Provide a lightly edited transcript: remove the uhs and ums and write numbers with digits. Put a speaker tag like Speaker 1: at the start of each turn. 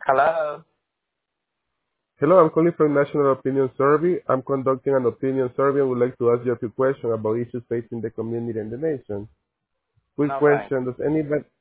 Speaker 1: Hello.
Speaker 2: Hello, I'm calling from National Opinion Survey. I'm conducting an opinion survey and would like to ask you a few questions about issues facing the community and the nation. Quick
Speaker 1: No thanks.
Speaker 2: question.